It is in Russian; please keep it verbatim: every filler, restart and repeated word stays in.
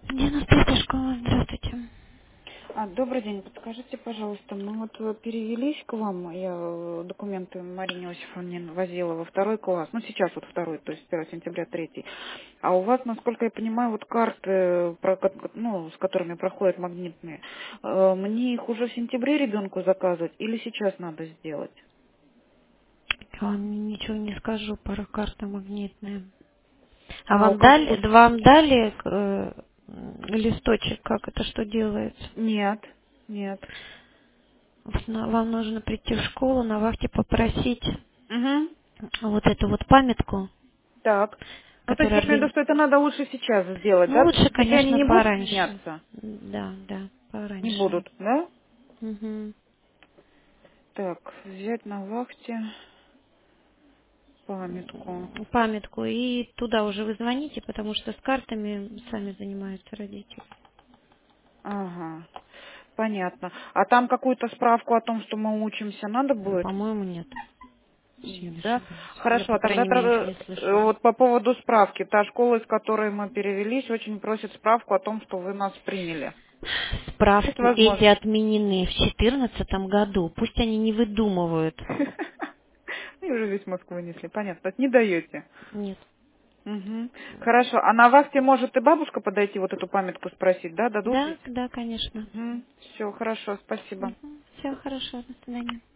девяносто третья школа, здравствуйте. А, добрый день. Подскажите, пожалуйста, мы вот э, перевелись к вам, я э, документы Марине Иосифовне возила во второй класс, ну сейчас вот второй, то есть с первого сентября третий. А у вас, насколько я понимаю, вот карты, э, про ко- ну, с которыми проходят магнитные, э, мне их уже в сентябре ребенку заказывать или сейчас надо сделать? Я вам ничего не скажу про карты магнитные. А А у вам кого дали, вот? вам дали э, листочек, как это что делается? Нет, нет. На- Вам нужно прийти в школу, на вахте попросить Угу. вот эту вот памятку, Так. Ну, то есть которая я имею в виду, органи... что это надо лучше сейчас сделать, Ну, да? То есть лучше, в сентябре они конечно, не будут пораньше. меняться? Да, да, Не пораньше. будут, да? Мгм. Так, взять на вахте памятку. Памятку. И туда уже вы звоните, потому что с картами сами занимаются родители. Ага, понятно. А там какую-то справку о том, что мы учимся, надо Ну, будет? по-моему, нет. Если я не Да? ошибаюсь. Я, Хорошо, по а тогда крайней мере, их тр- не э, слышала. вот по поводу справки. Та школа, из которой мы перевелись, очень просит справку о том, что вы нас приняли. Есть Справки эти возможность? отменены в четырнадцатом году. Пусть они не выдумывают. И уже весь мозг вынесли, понятно. То есть не даете. Нет. Угу. Хорошо. А на вахте может и бабушка подойти, вот эту памятку спросить, да? Дадут Да, ведь? да, конечно. Угу. Все, хорошо, спасибо. Все хорошо. До свидания.